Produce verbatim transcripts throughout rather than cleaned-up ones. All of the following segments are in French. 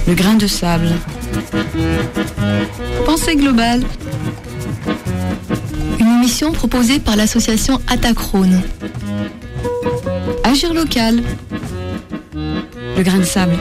Le grain de sable. Pensée globale. Une émission proposée par l'association Atacrone. Agir local. Le grain de sable.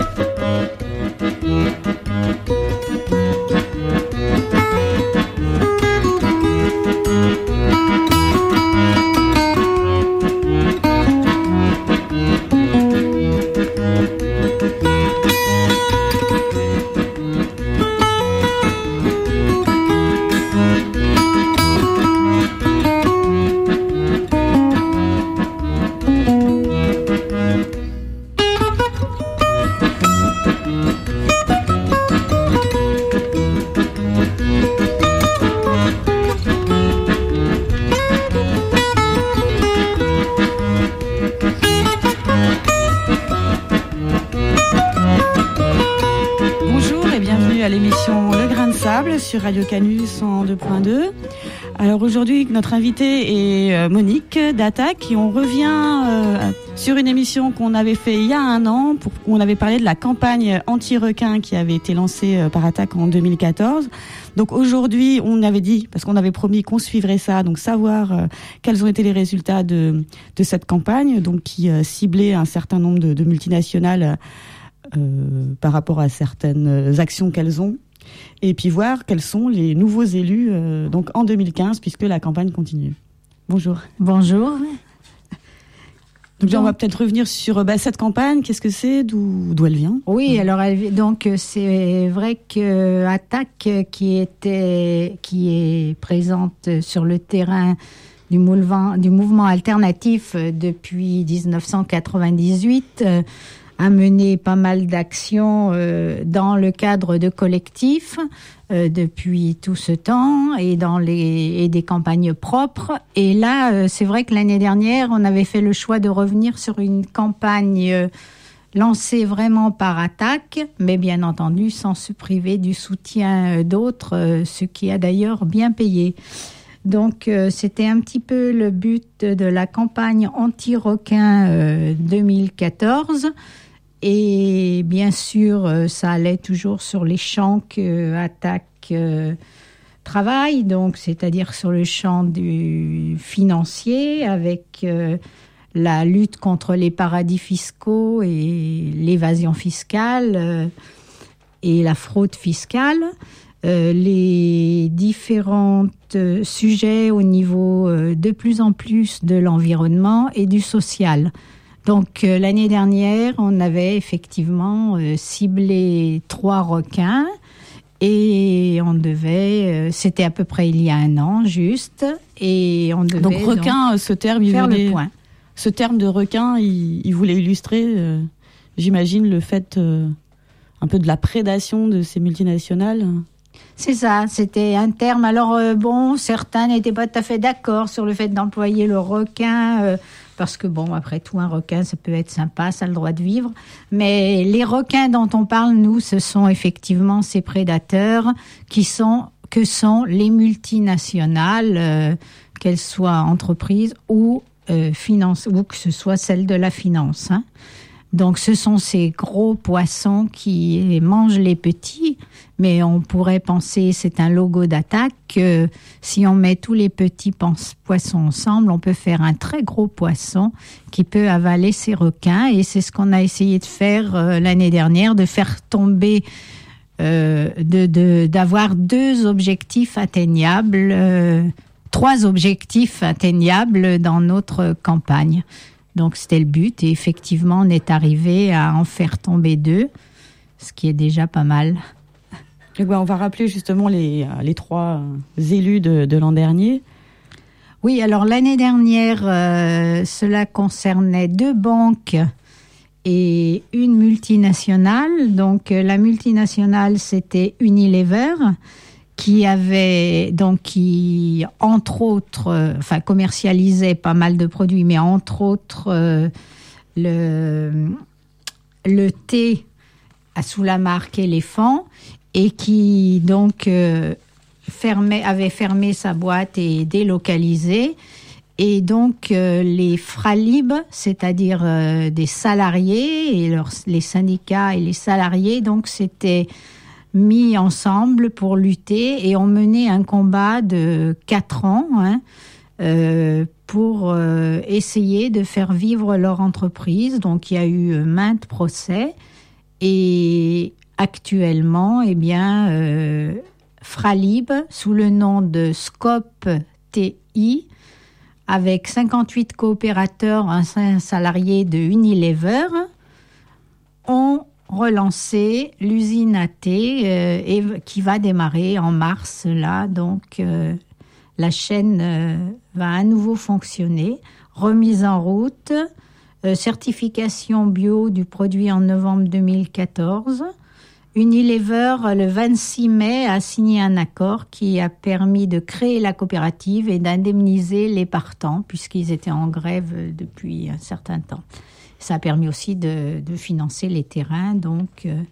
Sur Radio Canus cent deux point deux. Alors aujourd'hui, notre invitée est Monique d'Attac et on revient euh, sur une émission qu'on avait fait il y a un an pour, où on avait parlé de la campagne anti-requin qui avait été lancée euh, par Attac en deux mille quatorze. Donc aujourd'hui, on avait dit, parce qu'on avait promis qu'on suivrait ça, donc savoir euh, quels ont été les résultats de, de cette campagne, donc qui euh, ciblait un certain nombre de, de multinationales euh, par rapport à certaines actions qu'elles ont. Et puis voir quels sont les nouveaux élus euh, donc en deux mille quinze, puisque la campagne continue. Bonjour. Bonjour. Donc, donc on va peut-être revenir sur bah, cette campagne. Qu'est-ce que c'est, d'où, d'où elle vient? Oui, alors elle, donc c'est vrai que Attac, qui était, qui est présente sur le terrain du mouvement, du mouvement alternatif depuis dix-neuf cent quatre-vingt-dix-huit. Euh, a mené pas mal d'actions euh, dans le cadre de collectifs euh, depuis tout ce temps et dans les et des campagnes propres. Et là, euh, c'est vrai que l'année dernière, on avait fait le choix de revenir sur une campagne euh, lancée vraiment par Attac, mais bien entendu sans se priver du soutien euh, d'autres, euh, ce qui a d'ailleurs bien payé. Donc, euh, c'était un petit peu le but de la campagne anti-requin euh, deux mille quatorze. Et bien sûr, euh, ça allait toujours sur les champs que Attac euh, travaille, donc c'est-à-dire sur le champ du financier, avec euh, la lutte contre les paradis fiscaux et l'évasion fiscale euh, et la fraude fiscale. Euh, les différents euh, sujets au niveau euh, de plus en plus de l'environnement et du social. Donc euh, l'année dernière, on avait effectivement euh, ciblé trois requins et on devait, euh, c'était à peu près il y a un an juste, et on devait donc requin, donc, ce terme, il faire voulait, le point. Ce terme de requin, il, il voulait illustrer, euh, j'imagine, le fait euh, un peu de la prédation de ces multinationales. C'est ça, c'était un terme. Alors euh, bon, certains n'étaient pas tout à fait d'accord sur le fait d'employer le requin, euh, parce que bon, après tout, un requin, ça peut être sympa, ça a le droit de vivre. Mais les requins dont on parle, nous, ce sont effectivement ces prédateurs qui sont, que sont les multinationales, euh, qu'elles soient entreprises ou euh, finance, ou que ce soit celles de la finance, hein. Donc, ce sont ces gros poissons qui mangent les petits, mais on pourrait penser, c'est un logo d'Attac, que si on met tous les petits poissons ensemble, on peut faire un très gros poisson qui peut avaler ces requins. Et c'est ce qu'on a essayé de faire euh, l'année dernière, de faire tomber, euh, de, de, d'avoir deux objectifs atteignables, euh, trois objectifs atteignables dans notre campagne. Donc, c'était le but. Et effectivement, on est arrivé à en faire tomber deux, ce qui est déjà pas mal. Et ben, on va rappeler justement les, les trois élus de, de l'an dernier. Oui, alors l'année dernière, euh, cela concernait deux banques et une multinationale. Donc, la multinationale, c'était Unilever, qui avait donc qui entre autres euh, enfin commercialisait pas mal de produits, mais entre autres euh, le le thé sous la marque Éléphant, et qui donc euh, fermait avait fermé sa boîte et délocalisé. Et donc, euh, les Fralib, c'est-à-dire euh, des salariés, et leurs, les syndicats et les salariés, donc, s'étaient mis ensemble pour lutter et ont mené un combat de quatre ans, hein, euh, pour euh, essayer de faire vivre leur entreprise. Donc, il y a eu maintes procès. Et actuellement, eh bien, euh, Fralib, sous le nom de Scope T I, avec cinquante-huit coopérateurs, un salarié de Unilever, ont relancé l'usine A T euh, et qui va démarrer en mars. Là, donc, euh, la chaîne euh, va à nouveau fonctionner. Remise en route, euh, certification bio du produit en novembre deux mille quatorze. Unilever, le vingt-six mai, a signé un accord qui a permis de créer la coopérative et d'indemniser les partants, puisqu'ils étaient en grève depuis un certain temps. Ça a permis aussi de, de financer les terrains, donc, euh,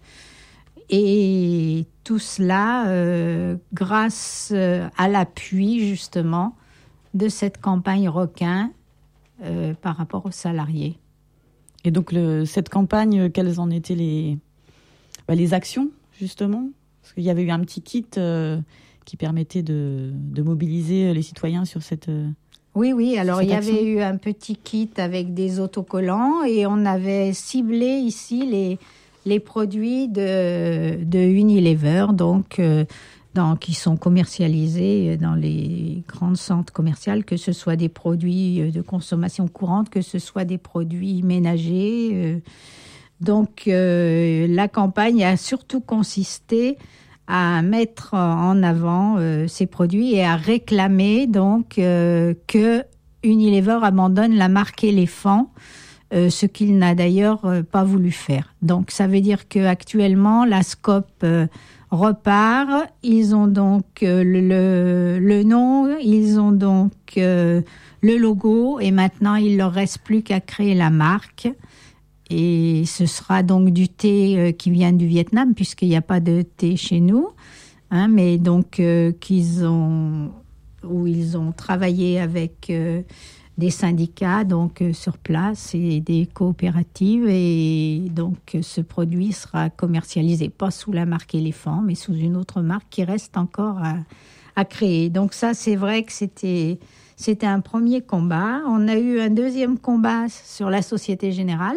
et tout cela euh, grâce à l'appui, justement, de cette campagne requin euh, par rapport aux salariés. Et donc, le, cette campagne, quelles en étaient les... Bah, les actions, justement, parce qu'il y avait eu un petit kit euh, qui permettait de, de mobiliser les citoyens sur cette euh, Oui, oui, alors il y action. avait eu un petit kit avec des autocollants et on avait ciblé ici les, les produits de, de Unilever, donc, euh, dans, qui sont commercialisés dans les grands centres commerciaux, que ce soit des produits de consommation courante, que ce soit des produits ménagers. Euh, Donc, euh, la campagne a surtout consisté à mettre en avant euh, ces produits et à réclamer donc euh, que Unilever abandonne la marque éléphant, euh, ce qu'il n'a d'ailleurs euh, pas voulu faire. Donc, ça veut dire qu'actuellement, la Scope euh, repart. Ils ont donc euh, le, le nom, ils ont donc euh, le logo et maintenant, il ne leur reste plus qu'à créer la marque. Et ce sera donc du thé euh, qui vient du Vietnam, puisqu'il n'y a pas de thé chez nous, hein, mais donc euh, qu'ils ont, où ils ont travaillé avec euh, des syndicats donc euh, sur place et des coopératives, et donc ce produit sera commercialisé pas sous la marque éléphant, mais sous une autre marque qui reste encore à, à créer. Donc ça, c'est vrai que c'était c'était un premier combat. On a eu un deuxième combat sur la Société Générale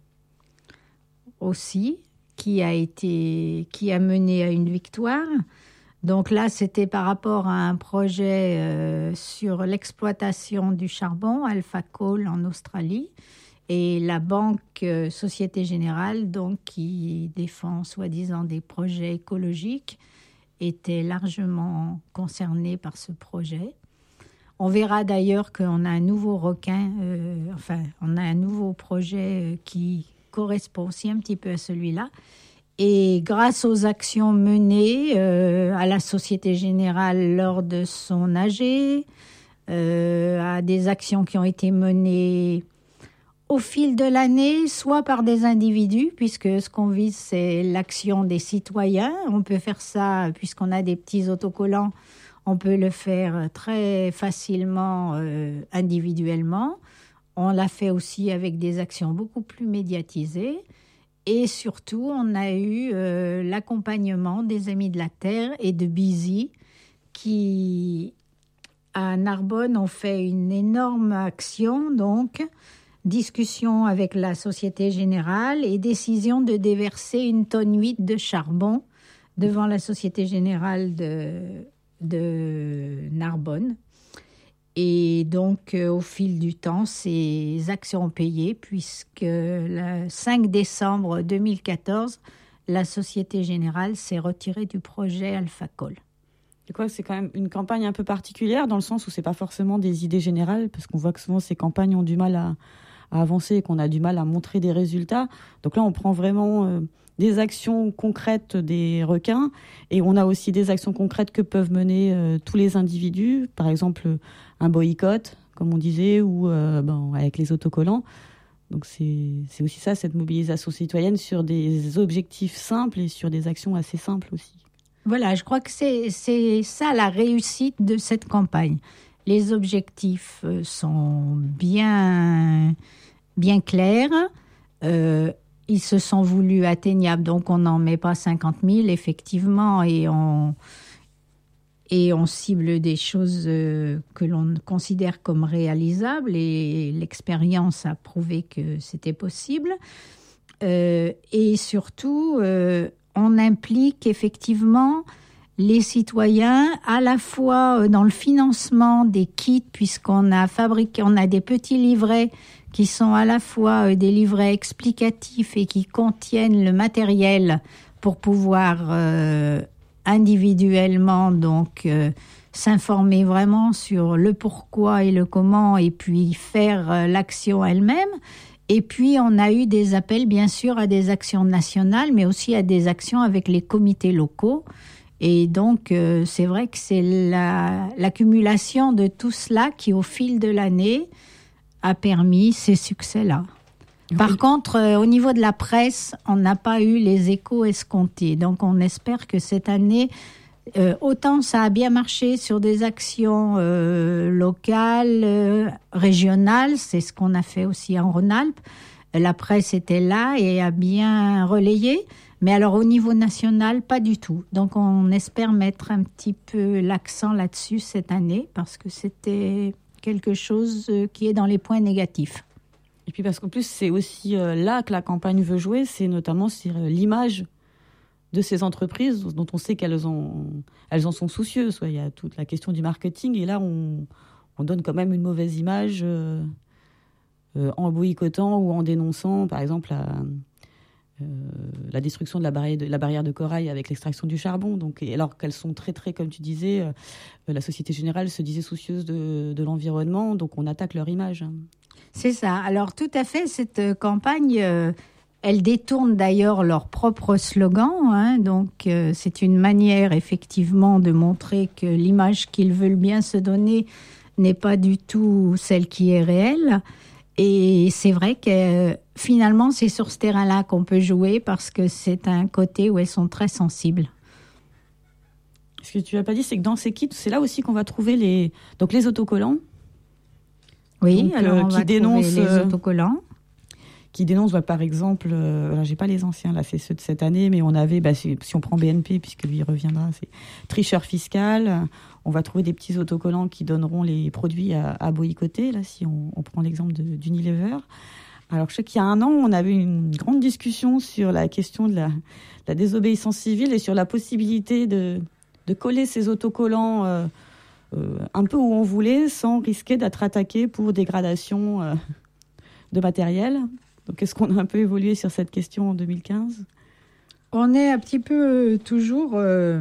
aussi, qui a été, qui a mené à une victoire. Donc là, c'était par rapport à un projet euh, sur l'exploitation du charbon, Alpha Coal en Australie, et la banque euh, Société Générale, donc qui défend soi-disant des projets écologiques, était largement concernée par ce projet. On verra d'ailleurs qu'on a un nouveau requin, euh, enfin, on a un nouveau projet euh, qui correspond aussi un petit peu à celui-là. Et grâce aux actions menées euh, à la Société Générale lors de son A G, euh, à des actions qui ont été menées au fil de l'année, soit par des individus, puisque ce qu'on vise, c'est l'action des citoyens. On peut faire ça, puisqu'on a des petits autocollants, on peut le faire très facilement euh, individuellement. On l'a fait aussi avec des actions beaucoup plus médiatisées. Et surtout, on a eu euh, l'accompagnement des Amis de la Terre et de Busy qui, à Narbonne, ont fait une énorme action, donc discussion avec la Société Générale et décision de déverser une tonne huit de charbon devant la Société Générale de, de Narbonne. Et donc, euh, au fil du temps, ces actions ont payé, puisque le cinq décembre deux mille quatorze, la Société Générale s'est retirée du projet Alpha Coal. Et quoi, c'est quand même une campagne un peu particulière, dans le sens où c'est pas forcément des idées générales, parce qu'on voit que souvent ces campagnes ont du mal à, à avancer et qu'on a du mal à montrer des résultats. Donc là, on prend vraiment euh, des actions concrètes des requins, et on a aussi des actions concrètes que peuvent mener euh, tous les individus, par exemple un boycott, comme on disait, ou euh, ben, avec les autocollants. Donc c'est, c'est aussi ça, cette mobilisation citoyenne sur des objectifs simples et sur des actions assez simples aussi. Voilà, je crois que c'est, c'est ça la réussite de cette campagne. les objectifs sont bien, bien clairs. Euh, ils se sont voulus atteignables, donc on n'en met pas cinquante mille, effectivement, et on, et on cible des choses que l'on considère comme réalisables, et l'expérience a prouvé que c'était possible. Euh, et surtout, euh, on implique effectivement les citoyens à la fois dans le financement des kits, puisqu'on a fabriqué, on a des petits livrets qui sont à la fois des livrets explicatifs et qui contiennent le matériel pour pouvoir euh, individuellement donc euh, s'informer vraiment sur le pourquoi et le comment, et puis faire euh, l'action elle-même. Et puis, on a eu des appels, bien sûr, à des actions nationales, mais aussi à des actions avec les comités locaux. Et donc, euh, c'est vrai que c'est la, l'accumulation de tout cela qui, au fil de l'année, a permis ces succès-là. Par oui. contre, euh, au niveau de la presse, on n'a pas eu les échos escomptés. Donc, on espère que cette année, Euh, autant ça a bien marché sur des actions euh, locales, euh, régionales, c'est ce qu'on a fait aussi en Rhône-Alpes. La presse était là et a bien relayé, mais alors au niveau national, pas du tout. Donc on espère mettre un petit peu l'accent là-dessus cette année, parce que c'était quelque chose qui est dans les points négatifs. Et puis parce qu'en plus, c'est aussi euh, là que la campagne veut jouer, c'est notamment sur euh, l'image de ces entreprises dont on sait qu'elles en, elles en sont soucieuses. Il y a toute la question du marketing, et là, on, on donne quand même une mauvaise image euh, euh, en boycottant ou en dénonçant, par exemple, la, euh, la destruction de la barrière de, la barrière de corail avec l'extraction du charbon. Donc, et alors qu'elles sont très, très, comme tu disais, euh, la Société Générale se disait soucieuse de, de l'environnement, donc on attaque leur image. C'est ça. Alors, tout à fait, cette campagne... Euh Elles détournent d'ailleurs leur propre slogan, hein, donc euh, c'est une manière effectivement de montrer que l'image qu'ils veulent bien se donner n'est pas du tout celle qui est réelle. Et c'est vrai que euh, finalement c'est sur ce terrain-là qu'on peut jouer, parce que c'est un côté où elles sont très sensibles. Ce que tu n'as pas dit, c'est que dans ces kits, c'est là aussi qu'on va trouver les, donc les autocollants. Oui, donc, alors euh, on qui va dénoncent trouver les autocollants. qui dénonce, bah, par exemple, euh, alors j'ai pas les anciens, là, c'est ceux de cette année, mais on avait, bah, si, si on prend B N P, puisque lui reviendra, c'est tricheur fiscal. On va trouver des petits autocollants qui donneront les produits à, à boycotter, là, si on, on prend l'exemple de, d'Unilever. Alors, je sais qu'il y a un an, on avait une grande discussion sur la question de la, de la désobéissance civile et sur la possibilité de, de coller ces autocollants euh, euh, un peu où on voulait, sans risquer d'être attaqué pour dégradation euh, de matériel. Donc, est-ce qu'on a un peu évolué sur cette question en deux mille quinze ? On est un petit peu toujours euh,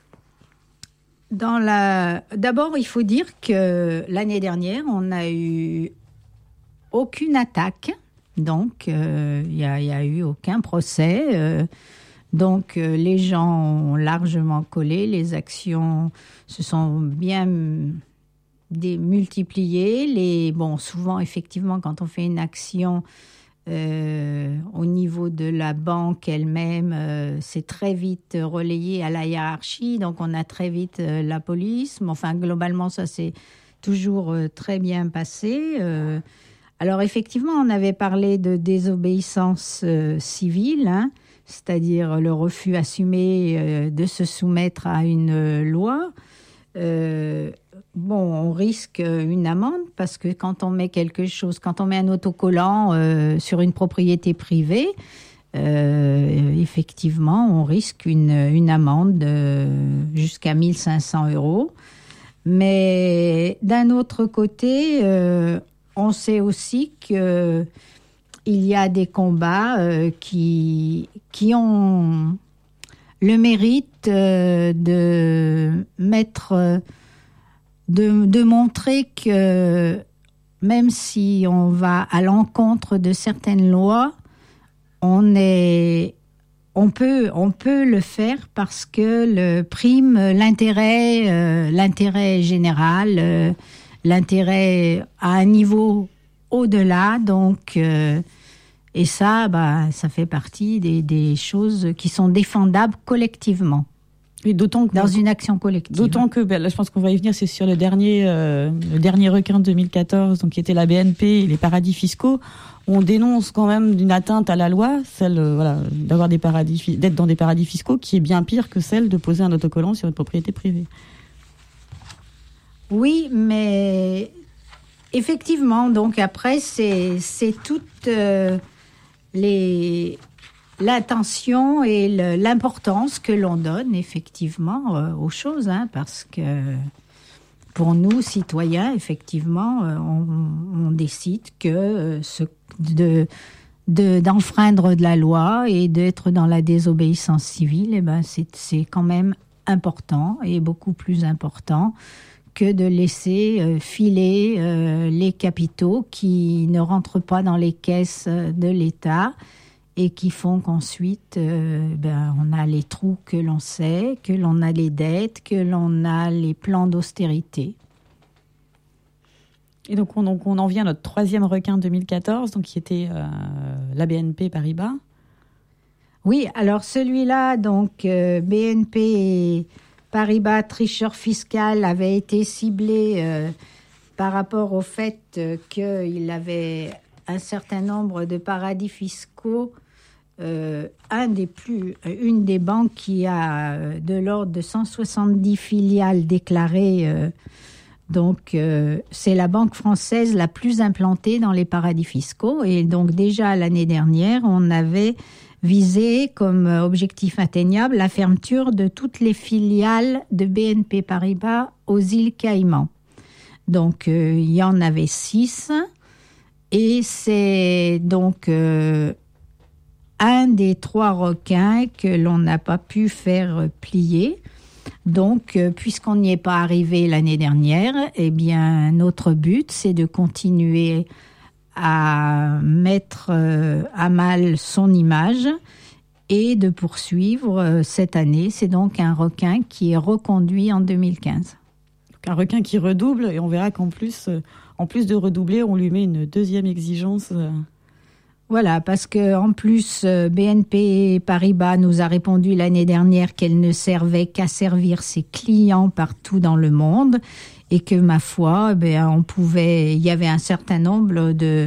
dans la... D'abord, il faut dire que l'année dernière, on n'a eu aucune attaque. Donc, il euh, n'y a, y a eu aucun procès. Euh, donc, euh, les gens ont largement collé. Les actions se sont bien démultipliées. Les, bon, souvent, effectivement, quand on fait une action... Euh, au niveau de la banque elle-même, euh, c'est très vite relayé à la hiérarchie, donc on a très vite euh, la police. Mais enfin, globalement, ça s'est toujours euh, très bien passé. Euh, alors, effectivement, on avait parlé de désobéissance euh, civile, hein, c'est-à-dire le refus assumé euh, de se soumettre à une euh, loi. Euh, bon, on risque une amende, parce que quand on met quelque chose, quand on met un autocollant euh, sur une propriété privée, euh, effectivement, on risque une, une amende de jusqu'à mille cinq cents euros. Mais d'un autre côté, euh, on sait aussi que il y a des combats euh, qui, qui ont le mérite euh, de mettre, de, de montrer que même si on va à l'encontre de certaines lois, on est, on peut, on peut le faire parce que le prime l'intérêt, euh, l'intérêt général, euh, l'intérêt à un niveau au-delà, donc. Euh, Et ça, bah, ça fait partie des, des choses qui sont défendables collectivement. Et d'autant que, dans une action collective. D'autant que, ben, là, je pense qu'on va y venir, c'est sur le dernier, euh, le dernier requin de deux mille quatorze, donc qui était la B N P et les paradis fiscaux. On dénonce quand même d'une atteinte à la loi, celle, euh, voilà, d'avoir des paradis, d'être dans des paradis fiscaux, qui est bien pire que celle de poser un autocollant sur une propriété privée. Oui, mais effectivement, donc après, c'est, c'est toutes euh, les l'intention et le, l'importance que l'on donne effectivement euh, aux choses, hein, parce que pour nous, citoyens, effectivement, euh, on, on décide que euh, ce, de, de, d'enfreindre de la loi et d'être dans la désobéissance civile, eh ben, c'est, c'est quand même important et beaucoup plus important que de laisser euh, filer euh, les capitaux qui ne rentrent pas dans les caisses de l'État et qui font qu'ensuite, euh, ben, on a les trous que l'on sait, que l'on a les dettes, que l'on a les plans d'austérité. Et donc on, donc on en vient à notre troisième requin deux mille quatorze, donc qui était euh, la B N P Paribas. Oui, alors celui-là, donc euh, B N P et Paribas, tricheur fiscal, avait été ciblé euh, par rapport au fait euh, qu'il avait un certain nombre de paradis fiscaux. Euh, un des plus, une des banques qui a euh, de l'ordre de cent soixante-dix filiales déclarées, euh, donc euh, c'est la banque française la plus implantée dans les paradis fiscaux. Et donc déjà l'année dernière, on avait visé comme objectif atteignable la fermeture de toutes les filiales de B N P Paribas aux îles Caïmans. Donc euh, il y en avait six, et c'est donc euh, un des trois requins que l'on n'a pas pu faire plier. Donc, euh, puisqu'on n'y est pas arrivé l'année dernière, eh bien, notre but, c'est de continuer à mettre euh, à mal son image et de poursuivre euh, cette année. C'est donc un requin qui est reconduit en deux mille quinze. Donc un requin qui redouble, et on verra qu'en plus, euh, en plus de redoubler, on lui met une deuxième exigence. Euh... Voilà, parce que en plus, B N P Paribas nous a répondu l'année dernière qu'elle ne servait qu'à servir ses clients partout dans le monde, et que, ma foi, ben, on pouvait, il y avait un certain nombre de,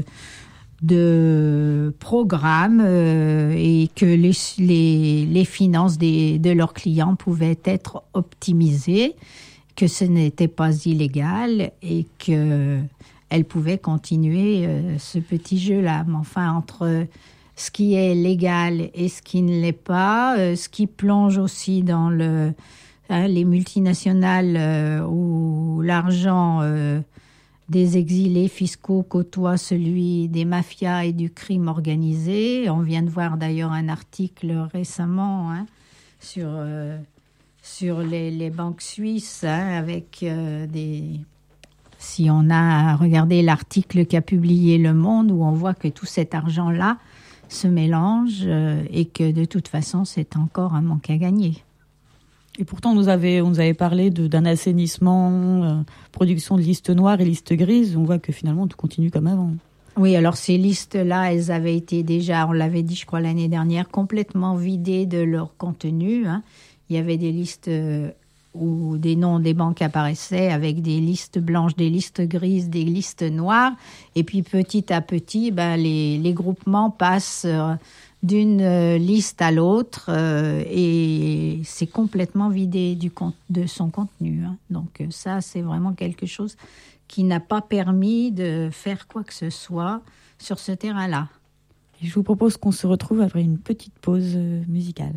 de programmes euh, et que les, les, les finances des, de leurs clients pouvaient être optimisées, que ce n'était pas illégal et que elle pouvait continuer euh, ce petit jeu-là. Mais enfin, entre ce qui est légal et ce qui ne l'est pas, euh, ce qui plonge aussi dans le, hein, les multinationales euh, où l'argent euh, des exilés fiscaux côtoie celui des mafias et du crime organisé. On vient de voir d'ailleurs un article récemment, hein, sur, euh, sur les, les banques suisses, hein, avec euh, des... Si on a regardé l'article qu'a publié Le Monde, où on voit que tout cet argent-là se mélange euh, et que de toute façon, c'est encore un manque à gagner. Et pourtant, on nous avait, on nous avait parlé de, d'un assainissement, euh, production de listes noires et listes grises. On voit que finalement, tout continue comme avant. Oui, alors ces listes-là, elles avaient été déjà, on l'avait dit, je crois, l'année dernière, complètement vidées de leur contenu, hein. Il y avait des listes... Euh, où des noms des banques apparaissaient avec des listes blanches, des listes grises, des listes noires. Et puis petit à petit, ben, les, les groupements passent d'une liste à l'autre euh, et c'est complètement vidé du, de son contenu, hein. Donc ça, c'est vraiment quelque chose qui n'a pas permis de faire quoi que ce soit sur ce terrain-là. Et je vous propose qu'on se retrouve après une petite pause musicale.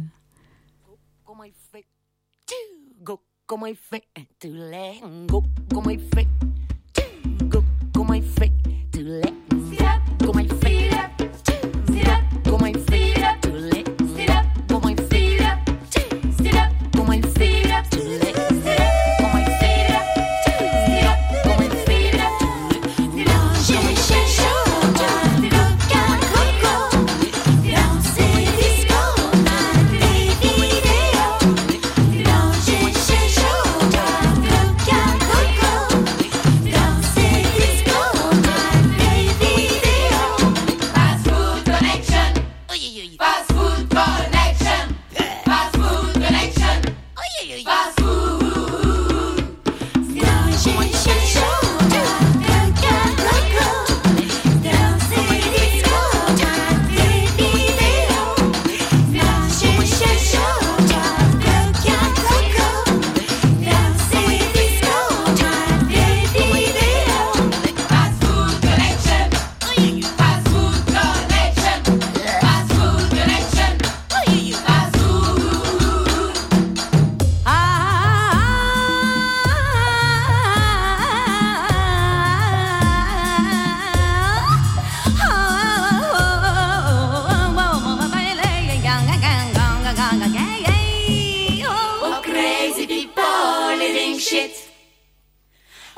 Como il fait to let go, como il fait to go, como il fait to let go, como il fait como il fait to let go, como il fait como il fait to let como il fait como il fait j'ai cherché le car coco dans ces discos ma vidéo dans j'ai cherché Fast food connection.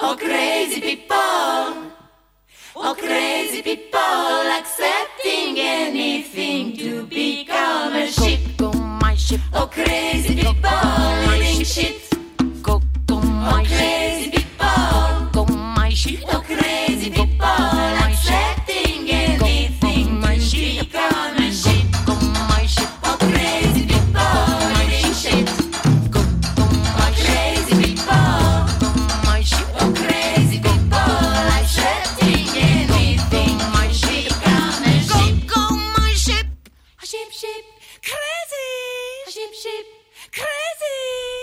Oh crazy people, oh crazy people, accepting anything to become a ship. Go, go my ship. Oh crazy people, living shit. Go, go my ship. Oh crazy people, go, go my ship. Oh crazy people, accepting anything to become a ship. Go, go my ship. Oh crazy people, living shit. Go, go my crazy people, go, my ship. Oh crazy people, accepting anything to become a ship. Go, go my ship. A ship, ship, crazy. A ship, ship, crazy.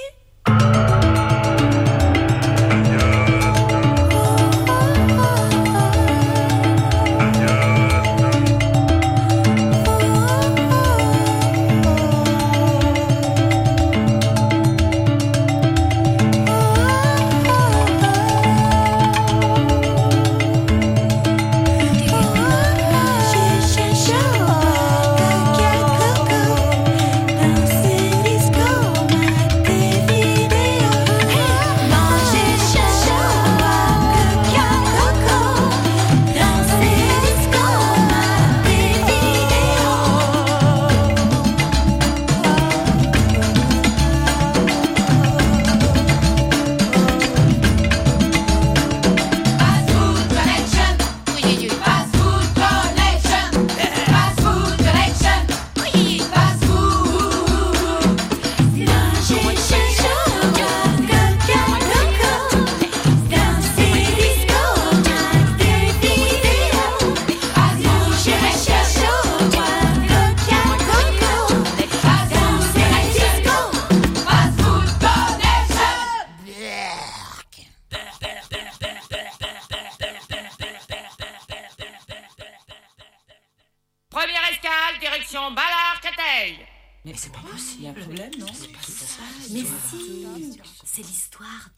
Première escale, direction Ballard-Créteil. Mais c'est pas possible. Il y a un problème, non? C'est pas ça. Mais si, c'est l'histoire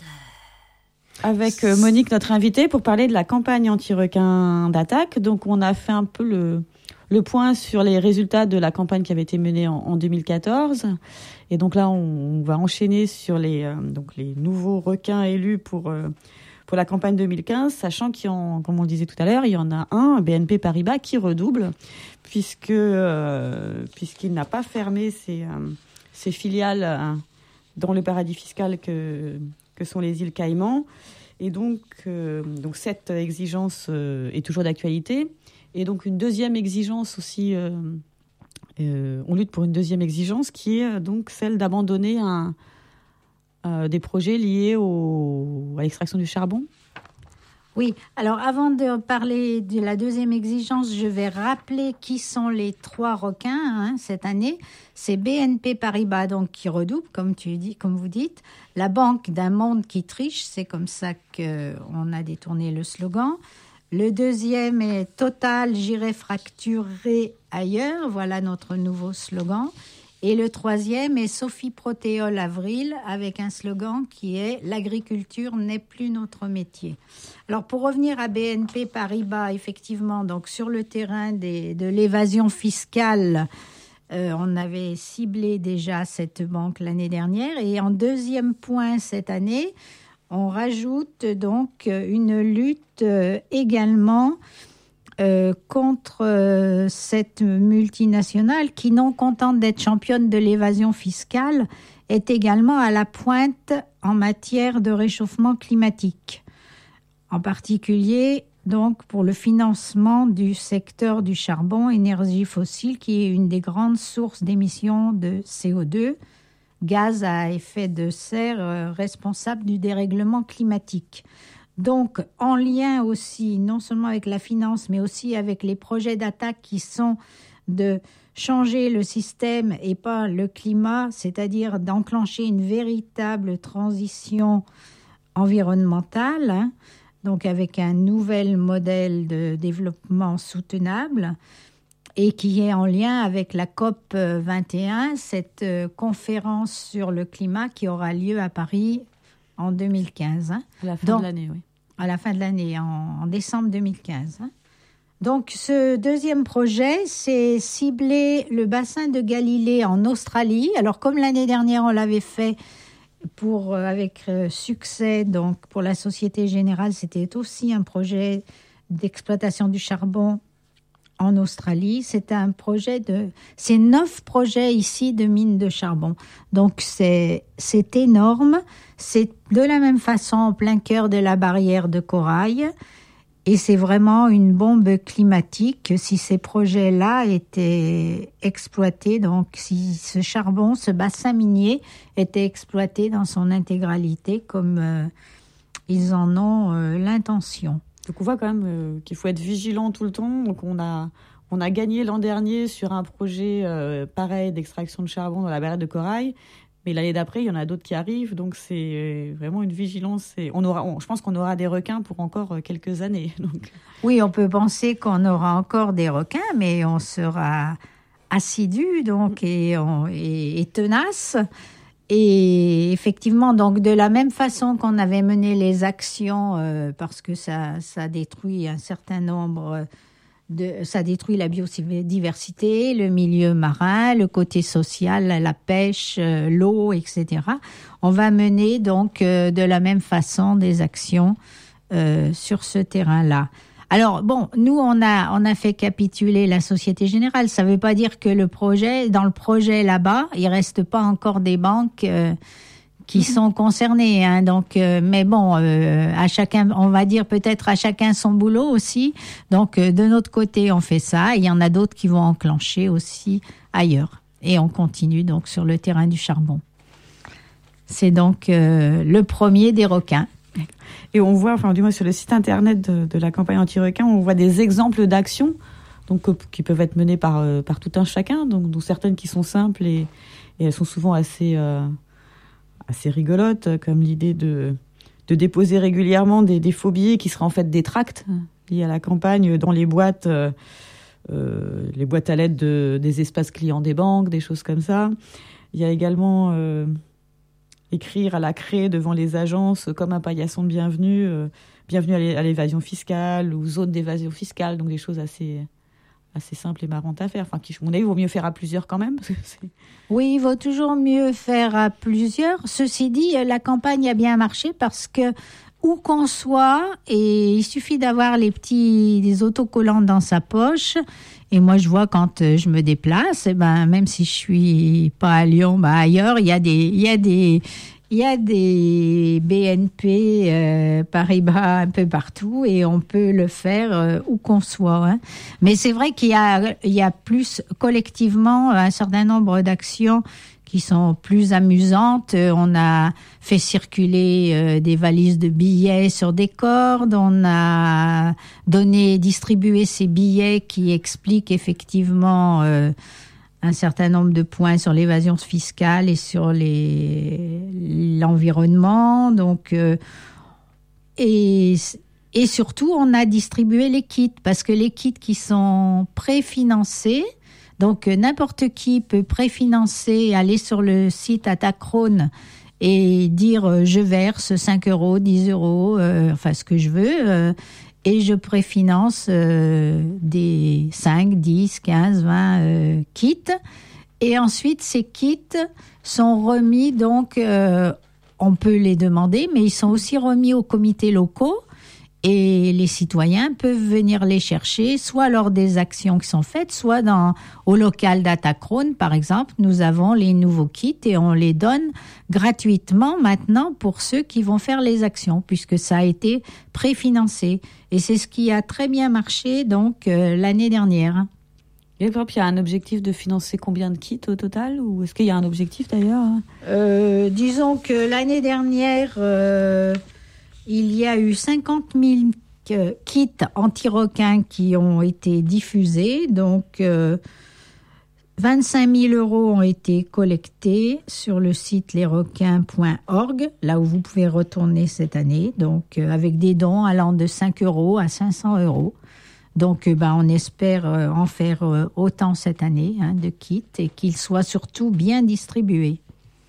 de... Avec euh, Monique, notre invitée, pour parler de la campagne anti-requin d'attaque. Donc, on a fait un peu le, le point sur les résultats de la campagne qui avait été menée en, en deux mille quatorze. Et donc là, on, on va enchaîner sur les, euh, donc les nouveaux requins élus pour, euh, pour la campagne deux mille quinze, sachant qu'il y en, comme on le disait tout à l'heure, il y en a un, B N P Paribas, qui redouble, puisque, euh, puisqu'il n'a pas fermé ses, euh, ses filiales euh, dans le paradis fiscal que... que sont les îles Caïmans. Et donc, euh, donc cette exigence euh, est toujours d'actualité. Et donc, une deuxième exigence aussi, euh, euh, on lutte pour une deuxième exigence qui est euh, donc celle d'abandonner un, euh, des projets liés au, à l'extraction du charbon. Oui, alors avant de parler de la deuxième exigence, je vais rappeler qui sont les trois requins hein, cette année. C'est B N P Paribas donc qui redouble, comme tu dis, comme vous dites. La banque d'un monde qui triche, c'est comme ça qu'on a détourné le slogan. Le deuxième est Total, j'irai fracturer ailleurs. Voilà notre nouveau slogan. Et le troisième est Sophie Protéol Avril avec un slogan qui est « L'agriculture n'est plus notre métier ». Alors pour revenir à B N P Paribas, effectivement, donc sur le terrain des, de l'évasion fiscale, euh, on avait ciblé déjà cette banque l'année dernière. Et en deuxième point cette année, on rajoute donc une lutte euh, également Euh, contre euh, cette multinationale qui, non contente d'être championne de l'évasion fiscale, est également à la pointe en matière de réchauffement climatique. En particulier, donc, pour le financement du secteur du charbon, énergie fossile, qui est une des grandes sources d'émissions de C O deux, gaz à effet de serre euh, responsable du dérèglement climatique. Donc, en lien aussi, non seulement avec la finance, mais aussi avec les projets d'attaque qui sont de changer le système et pas le climat, c'est-à-dire d'enclencher une véritable transition environnementale, hein, donc avec un nouvel modèle de développement soutenable et qui est en lien avec la C O P vingt et un, cette euh, conférence sur le climat qui aura lieu à Paris en deux mille quinze. Hein. À la fin Donc, de l'année, oui. À la fin de l'année, en, en décembre deux mille quinze. Hein. Donc, ce deuxième projet, c'est cibler le bassin de Galilée en Australie. Alors, comme l'année dernière, on l'avait fait, pour, euh, avec euh, succès, donc pour la Société Générale, c'était aussi un projet d'exploitation du charbon en Australie. C'est un projet de, c'est neuf projets ici de mines de charbon. Donc c'est, c'est énorme. C'est de la même façon en plein cœur de la barrière de corail. Et c'est vraiment une bombe climatique si ces projets-là étaient exploités. Donc si ce charbon, ce bassin minier était exploité dans son intégralité comme euh, ils en ont euh, l'intention. Donc on voit quand même euh, qu'il faut être vigilant tout le temps. Donc on a, on a gagné l'an dernier sur un projet euh, pareil d'extraction de charbon dans la barrière de corail. Mais l'année d'après, il y en a d'autres qui arrivent. Donc c'est vraiment une vigilance. Et on aura, on, je pense qu'on aura des requins pour encore quelques années. Donc. Oui, on peut penser qu'on aura encore des requins, mais on sera assidu donc, et, on, et, et tenace. Et effectivement, donc de la même façon qu'on avait mené les actions, euh, parce que ça, ça détruit un certain nombre de, ça détruit la biodiversité, le milieu marin, le côté social, la pêche, euh, l'eau, et cetera. On va mener donc euh, de la même façon des actions euh, sur ce terrain-là. Alors bon, nous on a on a fait capituler la Société Générale. Ça veut pas dire que le projet, dans le projet là-bas, il reste pas encore des banques euh, qui mmh. sont concernées. Hein, donc, euh, mais bon, euh, à chacun, on va dire peut-être à chacun son boulot aussi. Donc euh, de notre côté, on fait ça. Et il y en a d'autres qui vont enclencher aussi ailleurs. Et on continue donc sur le terrain du charbon. C'est donc euh, le premier des requins. Et on voit, enfin du moins sur le site internet de, de la campagne anti-requin, on voit des exemples d'actions donc, qui peuvent être menées par, par tout un chacun, donc, dont certaines qui sont simples et, et elles sont souvent assez, euh, assez rigolotes, comme l'idée de, de déposer régulièrement des, des faux billets qui seraient en fait des tracts liés à la campagne dans les boîtes, euh, euh, les boîtes à lettres de, des espaces clients des banques, des choses comme ça. Il y a également... Euh, écrire à la craie devant les agences comme un paillasson de bienvenue, euh, bienvenue à l'évasion fiscale ou zone d'évasion fiscale, donc des choses assez, assez simples et marrantes à faire. Enfin, qui, à mon avis, il vaut mieux faire à plusieurs quand même. Parce que c'est... Oui, il vaut toujours mieux faire à plusieurs. Ceci dit, la campagne a bien marché parce que où qu'on soit, et il suffit d'avoir les petits des autocollants dans sa poche. Et moi, je vois quand je me déplace, et ben même si je suis pas à Lyon, ben ailleurs, il y a des, il y a des, il y a des B N P euh, Paribas un peu partout, et on peut le faire euh, où qu'on soit. Hein. Mais c'est vrai qu'il y a, il y a plus collectivement un certain nombre d'actions qui sont plus amusantes. On a fait circuler euh, des valises de billets sur des cordes. On a donné, distribué ces billets qui expliquent effectivement euh, un certain nombre de points sur l'évasion fiscale et sur les, l'environnement. Donc, euh, et, et surtout, on a distribué les kits, parce que les kits qui sont préfinancés, donc, n'importe qui peut préfinancer, aller sur le site Atacrone et dire euh, je verse cinq euros, dix euros, euh, enfin ce que je veux, euh, et je préfinance euh, des cinq, dix, quinze, vingt euh, kits. Et ensuite, ces kits sont remis, donc euh, on peut les demander, mais ils sont aussi remis aux comités locaux. Et les citoyens peuvent venir les chercher, soit lors des actions qui sont faites, soit dans, au local d'Atacrone, par exemple. Nous avons les nouveaux kits et on les donne gratuitement maintenant pour ceux qui vont faire les actions, puisque ça a été préfinancé. Et c'est ce qui a très bien marché donc euh, l'année dernière. Et par exemple, il y a un objectif de financer combien de kits au total, ou est-ce qu'il y a un objectif d'ailleurs? euh, Disons que l'année dernière... Euh, il y a eu cinquante mille kits anti-requins qui ont été diffusés. Donc, euh, vingt-cinq mille euros ont été collectés sur le site les requins point org, là où vous pouvez retourner cette année. Donc, euh, avec des dons allant de cinq euros à cinq cents euros. Donc, euh, ben, on espère euh, en faire euh, autant cette année hein, de kits et qu'ils soient surtout bien distribués.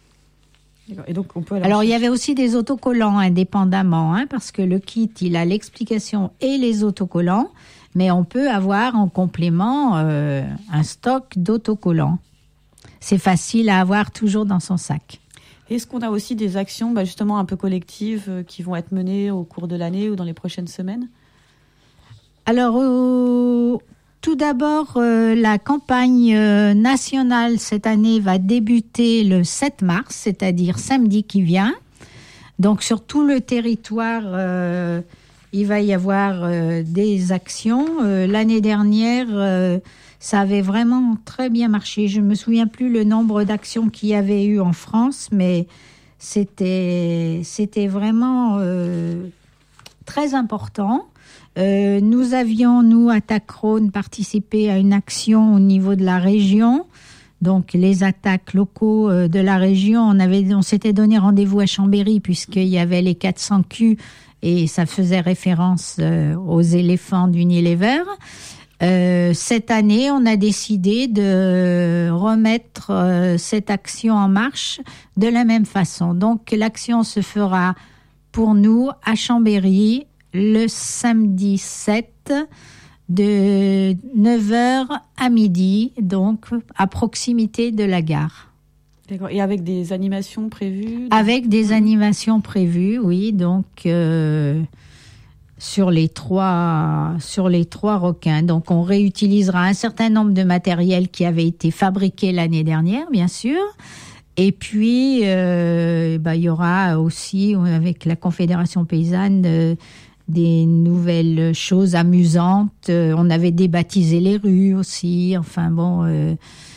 Et donc on peut Alors, il y avait aussi des autocollants indépendamment, hein, parce que le kit, il a l'explication et les autocollants, mais on peut avoir en complément euh, un stock d'autocollants. C'est facile à avoir toujours dans son sac. Est-ce qu'on a aussi des actions bah, justement un peu collectives euh, qui vont être menées au cours de l'année ou dans les prochaines semaines ? Alors, euh, tout d'abord, euh, la campagne euh, nationale cette année va débuter le sept mars, c'est-à-dire samedi qui vient. Donc, sur tout le territoire, euh, il va y avoir euh, des actions. Euh, l'année dernière, euh, ça avait vraiment très bien marché. Je ne me souviens plus le nombre d'actions qu'il y avait eu en France, mais c'était, c'était vraiment euh, très important. Euh, nous avions, nous, à Tacrone, participé à une action au niveau de la région. Donc, les attaques locaux euh, de la région, on, avait, on s'était donné rendez-vous à Chambéry puisqu'il y avait les quatre cents culs et ça faisait référence euh, aux éléphants d'Unilever. Euh, cette année, on a décidé de remettre euh, cette action en marche de la même façon. Donc, l'action se fera pour nous à Chambéry le samedi sept de neuf heures à midi, donc à proximité de la gare. D'accord. Et avec des animations prévues ? Avec des animations prévues, oui. Donc, euh, sur les trois, sur les trois requins. Donc, on réutilisera un certain nombre de matériel qui avait été fabriqué l'année dernière, bien sûr. Et puis, euh, bah, il y aura aussi, avec la Confédération paysanne, euh, des nouvelles choses amusantes. Euh, on avait débaptisé les rues aussi. Enfin bon, euh,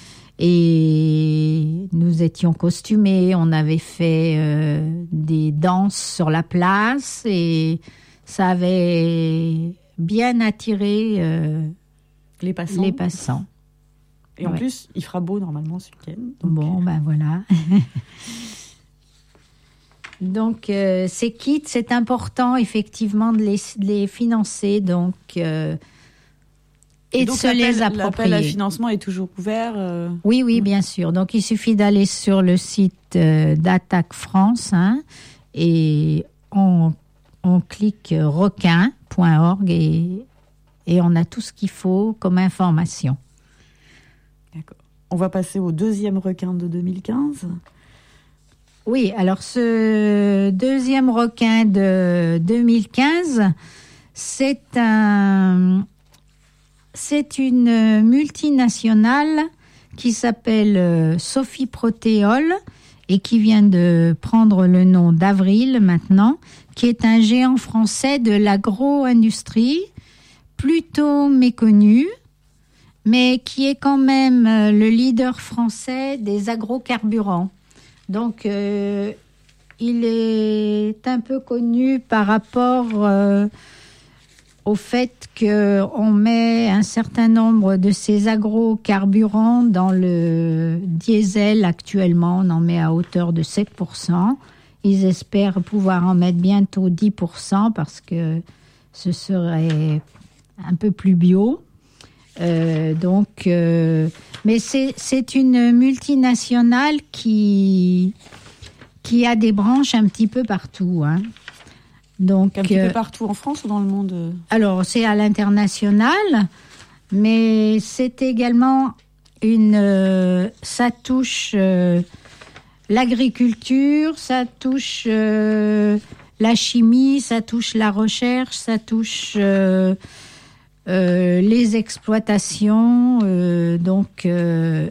et nous étions costumés. On avait fait euh, des danses sur la place et ça avait bien attiré euh, les passants. Les passants. Et en ouais. plus, il fera beau normalement ce week-end. Donc... Bon, ben voilà. Donc, euh, ces kits, c'est important effectivement de les, de les financer donc, euh, et, et donc, de se les approprier. L'appel à financement est toujours ouvert euh... Oui, oui, bien sûr. Donc, il suffit d'aller sur le site euh, d'Attaque France hein, et on, on clique requin point org et, et on a tout ce qu'il faut comme information. D'accord. On va passer au deuxième requin de deux mille quinze. Oui, alors ce deuxième requin de deux mille quinze, c'est un, c'est une multinationale qui s'appelle Sophie Protéol et qui vient de prendre le nom d'Avril maintenant, qui est un géant français de l'agro-industrie, plutôt méconnu, mais qui est quand même le leader français des agrocarburants. Donc, euh, il est un peu connu par rapport euh, au fait qu'on met un certain nombre de ces agrocarburants dans le diesel. Actuellement, on en met à hauteur de sept pour cent. Ils espèrent pouvoir en mettre bientôt dix pour cent parce que ce serait un peu plus bio. Euh, donc, euh, mais c'est, c'est une multinationale qui, qui a des branches un petit peu partout. Hein. Donc, un petit euh, peu partout en France ou dans le monde ? Alors, c'est à l'international, mais c'est également une... Euh, ça touche euh, l'agriculture, ça touche euh, la chimie, ça touche la recherche, ça touche... Euh, Euh, les exploitations, euh, donc euh,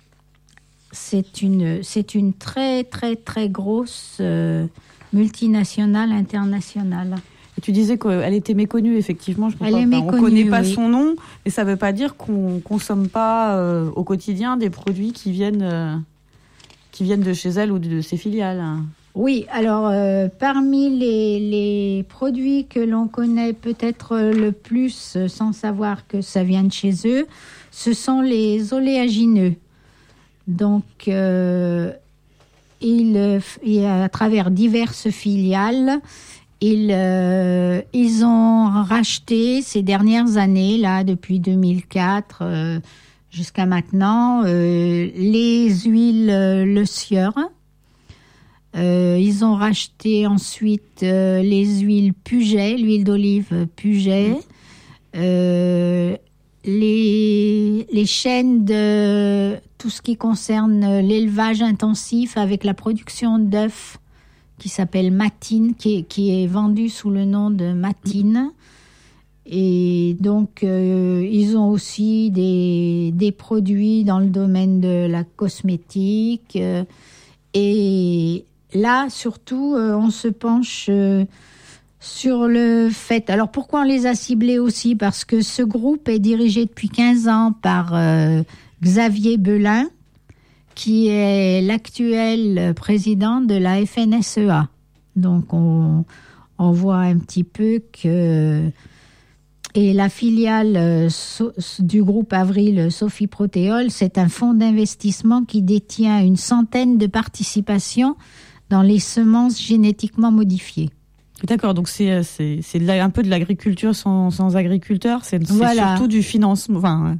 c'est une c'est une très très très grosse euh, multinationale internationale. Et tu disais qu'elle était méconnue, effectivement. Je Elle est méconnue, on ne connaît pas oui. son nom, mais ça ne veut pas dire qu'on ne consomme pas euh, au quotidien des produits qui viennent euh, qui viennent de chez elle ou de, de ses filiales. Oui, alors euh, parmi les, les produits que l'on connaît peut-être le plus sans savoir que ça vient de chez eux, ce sont les oléagineux. Donc, euh, ils, ils, à travers diverses filiales, ils, euh, ils ont racheté ces dernières années, là, depuis deux mille quatre euh, jusqu'à maintenant, euh, les huiles euh, Le Sieur. Euh, ils ont racheté ensuite euh, les huiles Puget, l'huile d'olive Puget, euh, les, les chaînes de tout tout ce qui concerne l'élevage intensif avec la production d'œufs qui s'appelle Matine, qui est, qui est vendu sous le nom de Matine. Et donc, euh, ils ont aussi des, des produits dans le domaine de la cosmétique. Euh, et là, surtout, euh, on se penche euh, sur le fait... Alors, pourquoi on les a ciblés aussi ? Parce que ce groupe est dirigé depuis quinze ans par euh, Xavier Belin, qui est l'actuel président de la F N S E A. Donc, on, on voit un petit peu que... Et la filiale euh, so, du groupe Avril, Sophie Protéol, c'est un fonds d'investissement qui détient une centaine de participations dans les semences génétiquement modifiées. D'accord, donc c'est, c'est, c'est de la, un peu de l'agriculture sans, sans agriculteurs, c'est, c'est voilà. surtout du financement, enfin,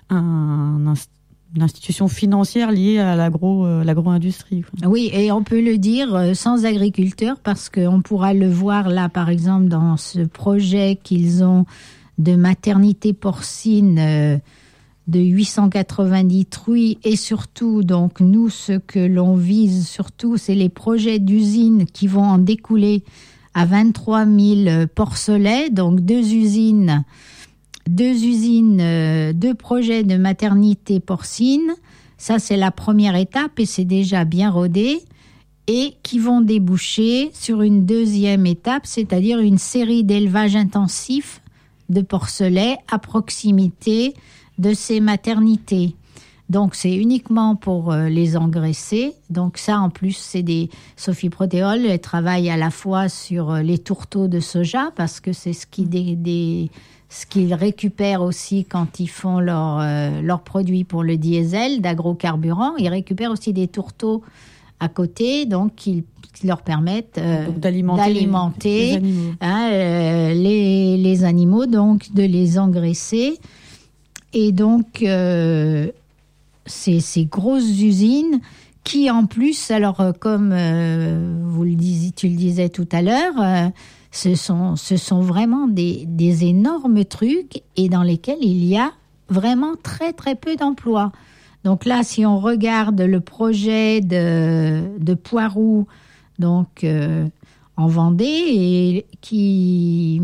un, un une institution financière liée à l'agro, euh, l'agro-industrie. Quoi. Oui, et on peut le dire euh, sans agriculteurs parce qu'on pourra le voir là, par exemple, dans ce projet qu'ils ont de maternité porcine euh, de huit cent quatre-vingt-dix truies et surtout, donc nous, ce que l'on vise surtout, c'est les projets d'usines qui vont en découler à vingt-trois mille porcelets, donc deux usines Deux usines, euh, deux projets de maternité porcine. Ça, c'est la première étape et c'est déjà bien rodé. Et qui vont déboucher sur une deuxième étape, c'est-à-dire une série d'élevages intensifs de porcelets à proximité de ces maternités. Donc, c'est uniquement pour euh, les engraisser. Donc, ça, en plus, c'est des... Sophie Protéol, elle travaille à la fois sur euh, les tourteaux de soja parce que c'est ce qui... Des, des, ce qu'ils récupèrent aussi quand ils font leurs euh, leur produits pour le diesel d'agrocarburant. Ils récupèrent aussi des tourteaux à côté, donc qui, qui leur permettent euh, donc d'alimenter, d'alimenter les, les animaux, hein, euh, les, les animaux, donc de les engraisser. Et donc, euh, ces, ces grosses usines qui, en plus, alors euh, comme euh, vous le disiez, tu le disais tout à l'heure, euh, Ce sont, ce sont vraiment des, des énormes trucs et dans lesquels il y a vraiment très très peu d'emplois. Donc là, si on regarde le projet de, de Poiroux, donc euh, en Vendée, et qui,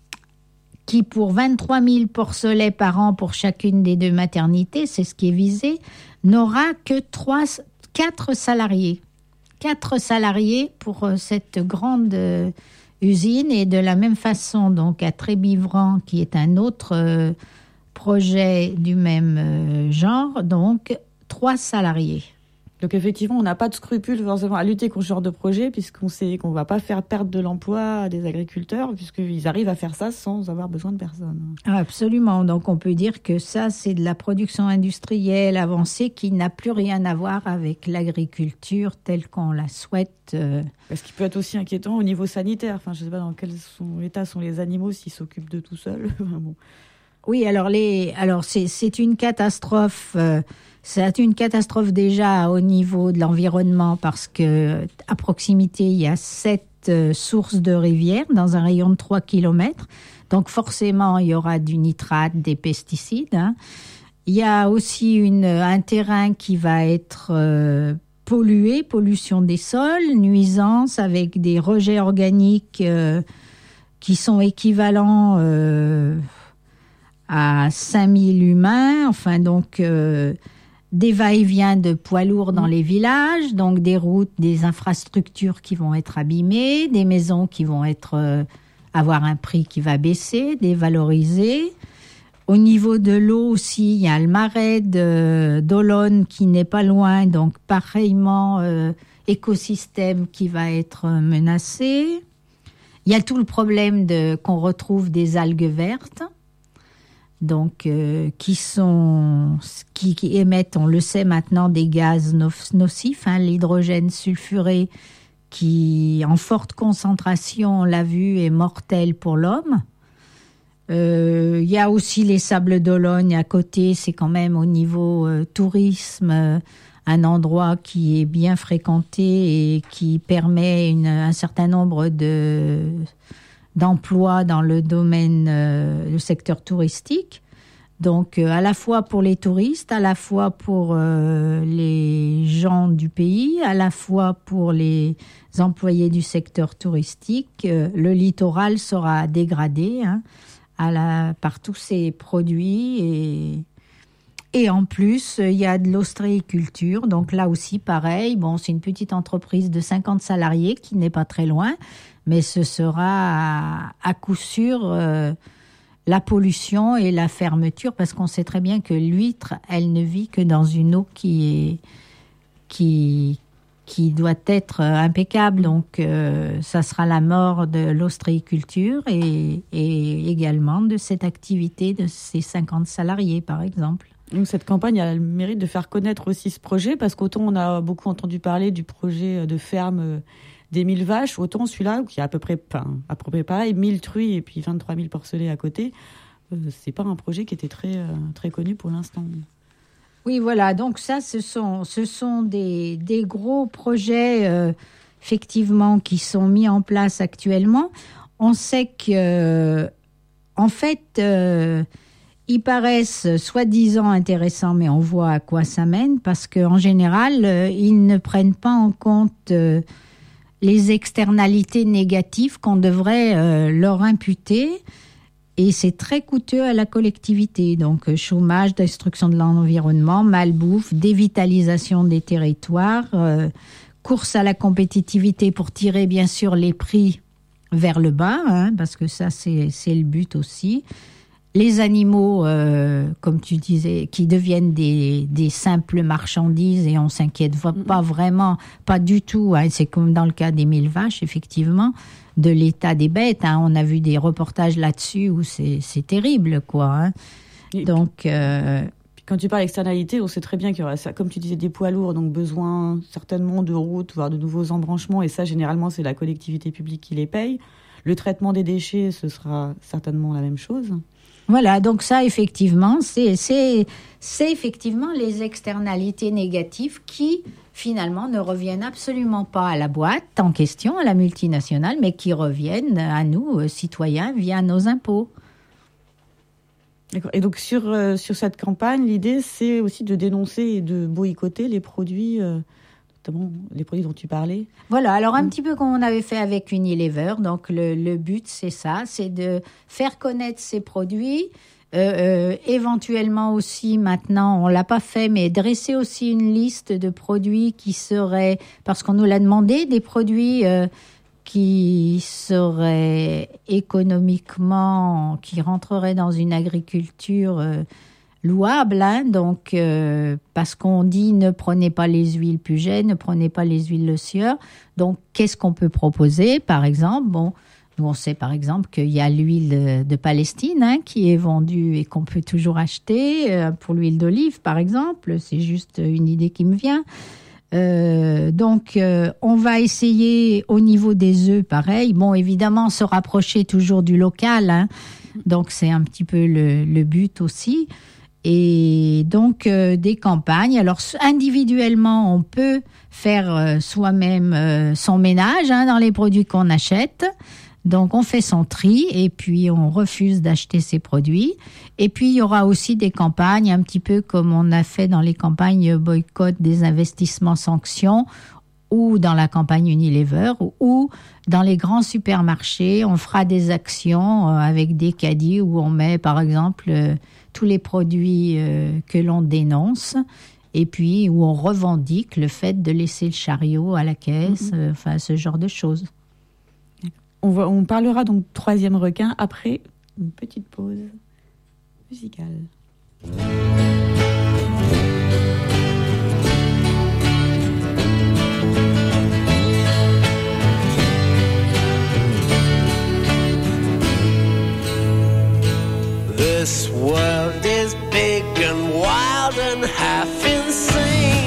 qui pour vingt-trois mille porcelets par an pour chacune des deux maternités, c'est ce qui est visé, n'aura que trois, quatre salariés. Quatre salariés pour cette grande... Euh, usine et de la même façon donc à Trébivran qui est un autre euh, projet du même euh, genre, donc trois salariés. Donc effectivement, on n'a pas de scrupules forcément à lutter contre ce genre de projet puisqu'on sait qu'on ne va pas faire perdre de l'emploi à des agriculteurs puisqu'ils arrivent à faire ça sans avoir besoin de personne. Absolument. Donc on peut dire que ça, c'est de la production industrielle avancée qui n'a plus rien à voir avec l'agriculture telle qu'on la souhaite. Euh... Ce qui peut être aussi inquiétant au niveau sanitaire. Enfin, je ne sais pas dans quel sont, état sont les animaux s'ils s'occupent de tout seuls. Bon. Oui, alors, les, alors c'est, c'est une catastrophe... Euh, C'est une catastrophe déjà au niveau de l'environnement parce que à proximité, il y a sept euh, sources de rivières dans un rayon de trois kilomètres. Donc forcément, il y aura du nitrate, des pesticides. Hein. Il y a aussi une, un terrain qui va être euh, pollué, pollution des sols, nuisance avec des rejets organiques euh, qui sont équivalents euh, à cinq mille humains. Enfin donc... Euh, des va-et-vient de poids lourds dans les villages, donc des routes, des infrastructures qui vont être abîmées, des maisons qui vont être euh, avoir un prix qui va baisser, dévalorisé. Au niveau de l'eau aussi, il y a le marais de, d'Olonne qui n'est pas loin, donc pareillement euh, écosystème qui va être menacé. Il y a tout le problème de, qu'on retrouve des algues vertes. Donc, euh, qui sont, qui, qui émettent, on le sait maintenant, des gaz nocifs, hein, l'hydrogène sulfuré, qui, en forte concentration, on l'a vu, est mortel pour l'homme. Euh, il y a aussi les Sables d'Olonne à côté, c'est quand même au niveau euh, tourisme, euh, un endroit qui est bien fréquenté et qui permet une, un certain nombre de... d'emplois dans le domaine, euh, le secteur touristique. Donc, euh, à la fois pour les touristes, à la fois pour euh, les gens du pays, à la fois pour les employés du secteur touristique, euh, le littoral sera dégradé hein, à la, par tous ces produits. Et, et en plus, il y a de l'ostréiculture. Donc là aussi, pareil, bon, c'est une petite entreprise de cinquante salariés qui n'est pas très loin, mais ce sera à, à coup sûr... Euh, la pollution et la fermeture, parce qu'on sait très bien que l'huître, elle ne vit que dans une eau qui est qui qui doit être impeccable. Donc, euh, ça sera la mort de l'ostréiculture et, et également de cette activité de ces cinquante salariés, par exemple. Donc, cette campagne a le mérite de faire connaître aussi ce projet, parce qu'autant on a beaucoup entendu parler du projet de ferme des mille vaches, autant celui-là, qui a à peu près, enfin, à peu près pareil, mille truies et puis vingt-trois mille porcelets à côté, euh, c'est pas un projet qui était très, euh, très connu pour l'instant. Oui, voilà. Donc ça, ce sont, ce sont des, des gros projets, euh, effectivement, qui sont mis en place actuellement. On sait que, euh, en fait, euh, ils paraissent soi-disant intéressants, mais on voit à quoi ça mène, parce qu'en général, euh, ils ne prennent pas en compte... Euh, les externalités négatives qu'on devrait euh, leur imputer, et c'est très coûteux à la collectivité. Donc, chômage, destruction de l'environnement, malbouffe, dévitalisation des territoires, euh, course à la compétitivité pour tirer, bien sûr, les prix vers le bas, hein, parce que ça, c'est, c'est le but aussi. Les animaux, euh, comme tu disais, qui deviennent des, des simples marchandises et on s'inquiète pas vraiment, pas du tout. Hein, c'est comme dans le cas des mille vaches, effectivement, de l'état des bêtes. Hein, on a vu des reportages là-dessus où c'est, c'est terrible, quoi. Hein. Donc, euh, quand tu parles d'externalité, on sait très bien qu'il y aura, ça, comme tu disais, des poids lourds, donc besoin certainement de routes, voire de nouveaux embranchements. Et ça, généralement, c'est la collectivité publique qui les paye. Le traitement des déchets, ce sera certainement la même chose. Voilà, donc ça, effectivement, c'est, c'est, c'est effectivement les externalités négatives qui, finalement, ne reviennent absolument pas à la boîte en question, à la multinationale, mais qui reviennent à nous, citoyens, via nos impôts. D'accord. Et donc, sur, euh, sur cette campagne, l'idée, c'est aussi de dénoncer et de boycotter les produits... Euh notamment les produits dont tu parlais. Voilà, alors un mmh. petit peu comme on avait fait avec Unilever. Donc le, le but, c'est ça, c'est de faire connaître ces produits. Euh, euh, éventuellement aussi, maintenant, on l'a pas fait, mais dresser aussi une liste de produits qui seraient, parce qu'on nous l'a demandé, des produits euh, qui seraient économiquement, qui rentreraient dans une agriculture... Euh, louable, hein, donc euh, parce qu'on dit ne prenez pas les huiles Puget, ne prenez pas les huiles Le Sieur. Donc qu'est-ce qu'on peut proposer, par exemple? Bon, nous on sait par exemple qu'il y a l'huile de, de Palestine hein, qui est vendue et qu'on peut toujours acheter euh, pour l'huile d'olive, par exemple. C'est juste une idée qui me vient. Euh, donc euh, on va essayer au niveau des œufs, pareil. Bon, évidemment, se rapprocher toujours du local. Hein, donc c'est un petit peu le, le but aussi. Et donc euh, des campagnes. Alors individuellement, on peut faire euh, soi-même euh, son ménage hein, dans les produits qu'on achète. Donc on fait son tri et puis on refuse d'acheter ces produits. Et puis il y aura aussi des campagnes, un petit peu comme on a fait dans les campagnes boycott des investissements sanctions ou dans la campagne Unilever ou dans les grands supermarchés. On fera des actions euh, avec des caddies où on met par exemple euh, tous les produits euh, que l'on dénonce et puis où on revendique le fait de laisser le chariot à la caisse, mmh. euh, enfin ce genre de choses. On, va, on parlera donc troisième requin après une petite pause musicale. This world is big and wild and half insane.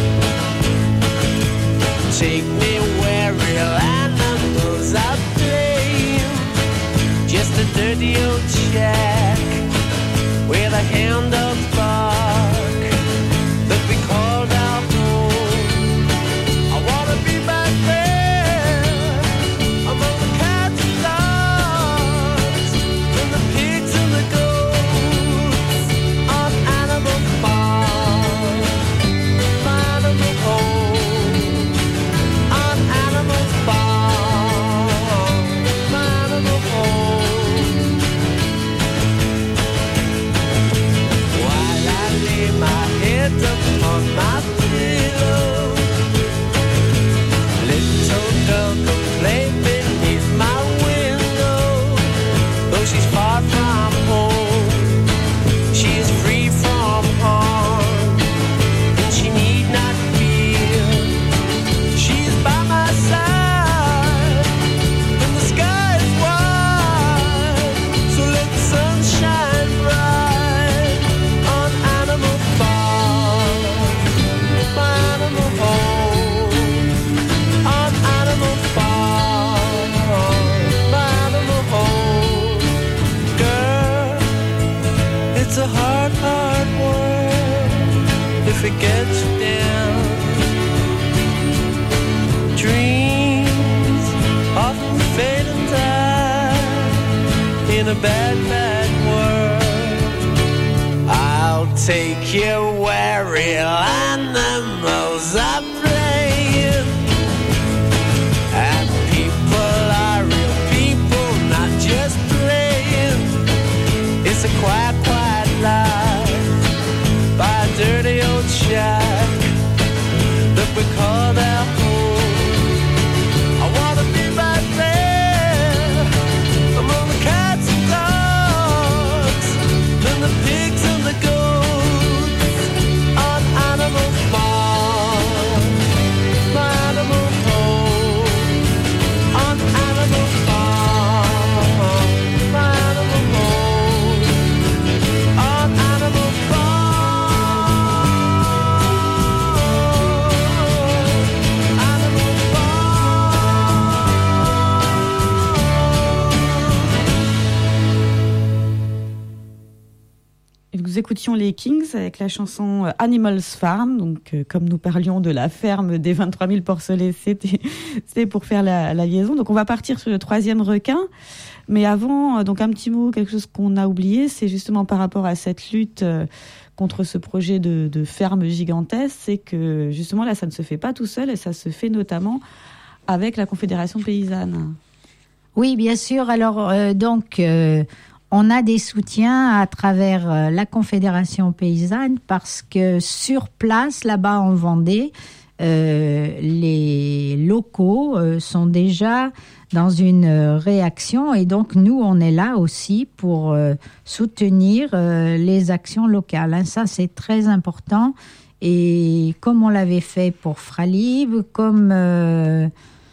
Take me where real animals are playing. Just a dirty old shack with a hand of bark that we called our home. I wanna be back there among the cats and dogs and the pigs and the goats down. Dreams often fade and die in a bad, bad world. I'll take you where real animals are playing, and people are real people, not just playing. It's a quiet, quiet life by a dirty old shack that we call our home. I wanna be right there among the cats and dogs and the pigs and the goats on Animal Farm, my animal home, on Animal Farm, my animal home, on Animal Farm, Animal Et nous écoutions les Kings avec la chanson euh, Animals Farm. Donc, euh, comme nous parlions de la ferme des vingt-trois mille porcelets, c'était, c'était pour faire la, la liaison. Donc, on va partir sur le troisième requin. Mais avant, euh, donc un petit mot, quelque chose qu'on a oublié, c'est justement par rapport à cette lutte euh, contre ce projet de, de ferme gigantesque, c'est que justement là, ça ne se fait pas tout seul et ça se fait notamment avec la Confédération paysanne. Oui, bien sûr. Alors, euh, donc, euh, on a des soutiens à travers euh, la Confédération paysanne parce que sur place, là-bas en Vendée, euh, les locaux euh, sont déjà dans une euh, réaction et donc nous, on est là aussi pour euh, soutenir euh, les actions locales. Hein. Ça, c'est très important et comme on l'avait fait pour Fralib, comme... Euh,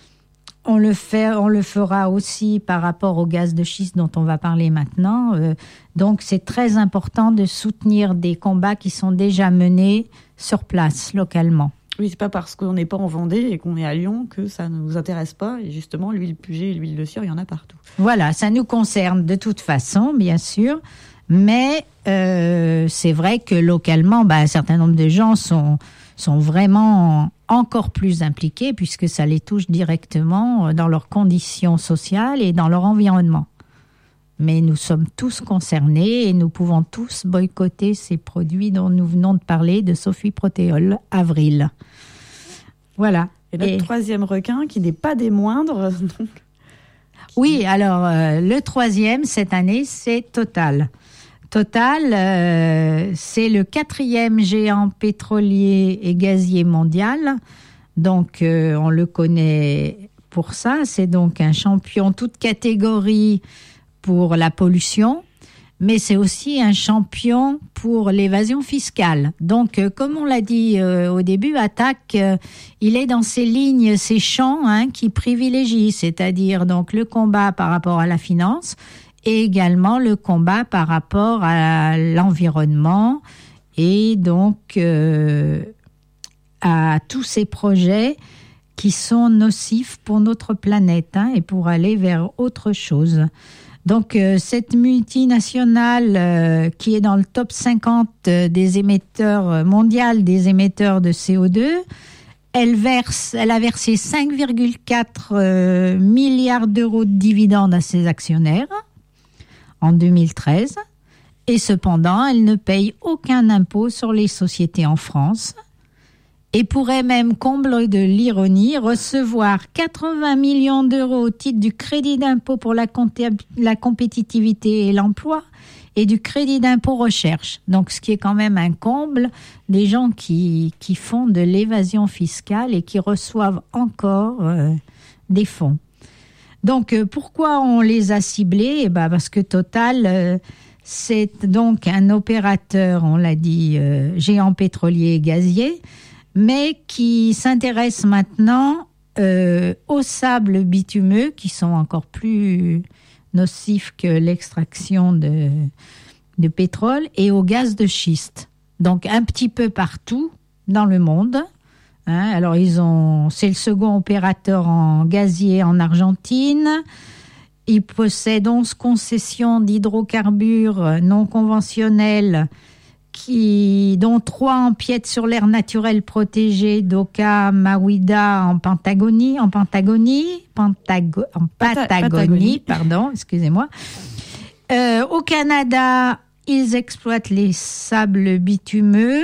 On le fait, on le fera aussi par rapport au gaz de schiste dont on va parler maintenant. Euh, donc, c'est très important de soutenir des combats qui sont déjà menés sur place, localement. Oui, c'est pas parce qu'on n'est pas en Vendée et qu'on est à Lyon que ça ne nous intéresse pas. Et justement, l'huile Puget et l'huile de Sieur, il y en a partout. Voilà, ça nous concerne de toute façon, bien sûr. Mais euh, c'est vrai que localement, bah, un certain nombre de gens sont, sont vraiment encore plus impliqués puisque ça les touche directement dans leurs conditions sociales et dans leur environnement. Mais nous sommes tous concernés et nous pouvons tous boycotter ces produits dont nous venons de parler de Sophie Protéol, Avril. Voilà. Et notre et... troisième requin, qui n'est pas des moindres. Donc... Oui, alors euh, le troisième cette année, c'est Total. Total, euh, c'est le quatrième géant pétrolier et gazier mondial. Donc, euh, on le connaît pour ça. C'est donc un champion toute catégorie pour la pollution, mais c'est aussi un champion pour l'évasion fiscale. Donc, euh, comme on l'a dit euh, au début, Attaque, euh, il est dans ces lignes, ces champs hein, qui privilégient, c'est-à-dire donc le combat par rapport à la finance, et également le combat par rapport à l'environnement et donc euh, à tous ces projets qui sont nocifs pour notre planète hein, et pour aller vers autre chose. Donc euh, cette multinationale euh, qui est dans le top cinquante des émetteurs mondial des émetteurs de C O deux, elle verse, elle a versé cinq virgule quatre euh, milliards d'euros de dividendes à ses actionnaires en deux mille treize, et cependant, elle ne paye aucun impôt sur les sociétés en France et pourrait même, comble de l'ironie, recevoir quatre-vingts millions d'euros au titre du crédit d'impôt pour la, compta- la compétitivité et l'emploi et du crédit d'impôt recherche. Donc, ce qui est quand même un comble des gens qui, qui font de l'évasion fiscale et qui reçoivent encore euh, des fonds. Donc, euh, pourquoi on les a ciblés ? Eh ben, parce que Total, euh, c'est donc un opérateur, on l'a dit, euh, géant pétrolier et gazier, mais qui s'intéresse maintenant euh, aux sables bitumeux, qui sont encore plus nocifs que l'extraction de, de pétrole, et au gaz de schiste. Donc, un petit peu partout dans le monde. Hein, alors, ils ont, c'est le second opérateur en gazier en Argentine. Ils possèdent onze concessions d'hydrocarbures non conventionnels qui, dont trois empiètent sur l'aire naturelle protégée d'Oka Mawida en Patagonie, en Patagonie, Pentago, en Patagonie, Patagonie, pardon, excusez-moi. Euh, au Canada, ils exploitent les sables bitumeux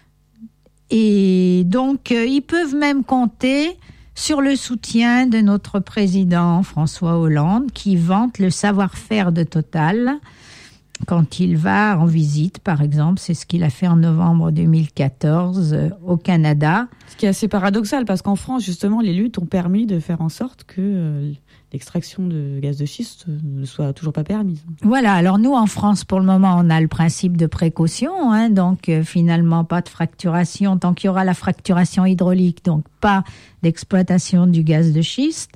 et donc euh, ils peuvent même compter sur le soutien de notre président François Hollande qui vante le savoir-faire de Total quand il va en visite, par exemple. C'est ce qu'il a fait en novembre deux mille quatorze euh, au Canada. Ce qui est assez paradoxal parce qu'en France, justement, les luttes ont permis de faire en sorte que euh, l'extraction de gaz de schiste ne soit toujours pas permise. Voilà, alors nous en France pour le moment on a le principe de précaution, hein, donc euh, finalement pas de fracturation, tant qu'il y aura la fracturation hydraulique, donc pas d'exploitation du gaz de schiste.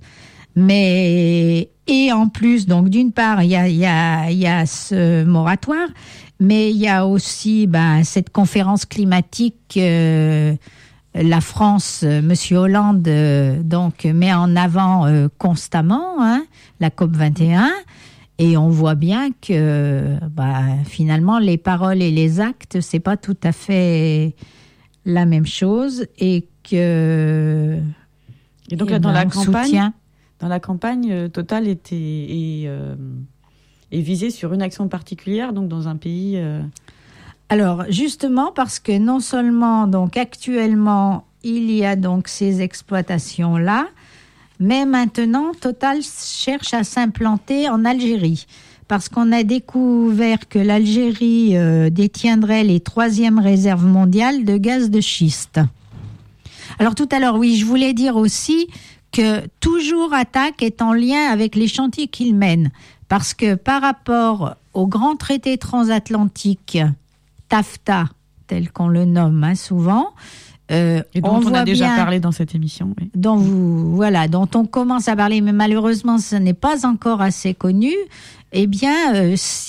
Mais et en plus, donc d'une part il y a, il y a, il y a ce moratoire, mais il y a aussi ben, cette conférence climatique euh, la France, euh, Monsieur Hollande, euh, donc met en avant euh, constamment, hein, la C O P vingt et un, et on voit bien que, bah, finalement, les paroles et les actes, c'est pas tout à fait la même chose, et que. Et donc et là, dans ben, la campagne, soutient. dans la campagne, Total était est, euh, est visé sur une action particulière, donc dans un pays. Euh... Alors, justement, parce que non seulement, donc, actuellement, il y a donc ces exploitations-là, mais maintenant, Total cherche à s'implanter en Algérie. Parce qu'on a découvert que l'Algérie euh, détiendrait les troisièmes réserves mondiales de gaz de schiste. Alors, tout à l'heure, oui, je voulais dire aussi que toujours Attac est en lien avec les chantiers qu'il mène. Parce que par rapport au grand traité transatlantique TAFTA, tel qu'on le nomme hein, souvent, euh, et dont on, on voit a déjà bien, parlé dans cette émission. Oui. Dont vous, voilà, dont on commence à parler, mais malheureusement, ce n'est pas encore assez connu. Eh bien, euh,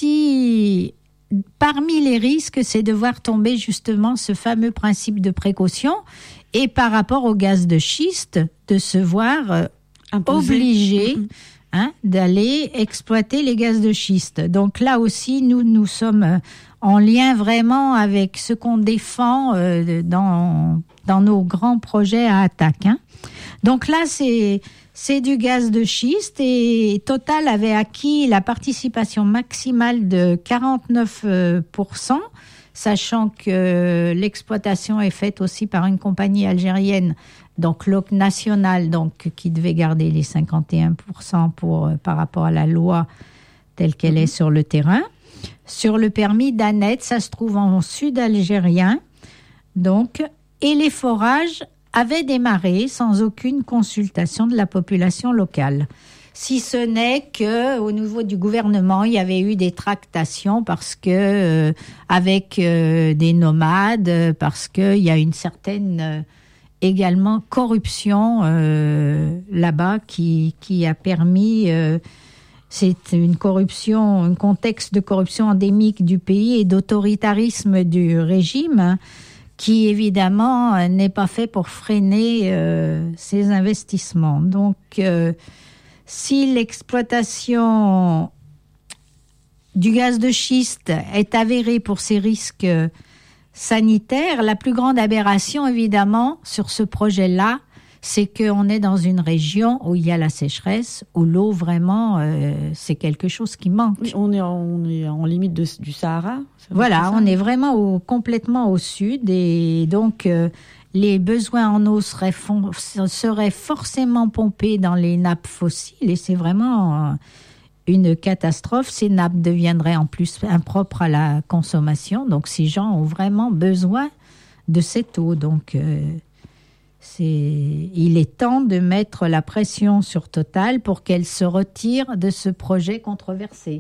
si parmi les risques, c'est de voir tomber justement ce fameux principe de précaution, et par rapport au gaz de schiste, de se voir euh, obligé. Mm-hmm. Hein, d'aller exploiter les gaz de schiste. Donc là aussi, nous, nous sommes en lien vraiment avec ce qu'on défend euh, dans, dans nos grands projets à Attac. Hein. Donc là, c'est, c'est du gaz de schiste et Total avait acquis la participation maximale de quarante-neuf pour cent, sachant que l'exploitation est faite aussi par une compagnie algérienne, donc l'O C national, donc qui devait garder les cinquante et un pour cent pour, euh, par rapport à la loi telle qu'elle mmh. est sur le terrain. Sur le permis d'Anet, ça se trouve en sud algérien, donc, et les forages avaient démarré sans aucune consultation de la population locale. Si ce n'est que au niveau du gouvernement, il y avait eu des tractations parce que euh, avec euh, des nomades, parce qu'il y a une certaine euh, également corruption euh, là-bas qui qui a permis euh, c'est une corruption, un contexte de corruption endémique du pays et d'autoritarisme du régime hein, qui évidemment n'est pas fait pour freiner euh, ces investissements. Donc euh, si l'exploitation du gaz de schiste est avérée pour ses risques sanitaires, la plus grande aberration, évidemment, sur ce projet-là, c'est qu'on est dans une région où il y a la sécheresse, où l'eau, vraiment, euh, c'est quelque chose qui manque. Oui, on est en, on est en limite de, du Sahara. Voilà, on est vraiment au, complètement au sud et donc... Euh, les besoins en eau seraient, fon- seraient forcément pompés dans les nappes fossiles et c'est vraiment une catastrophe. Ces nappes deviendraient en plus impropres à la consommation. Donc, ces gens ont vraiment besoin de cette eau. Donc, euh, c'est... il est temps de mettre la pression sur Total pour qu'elle se retire de ce projet controversé.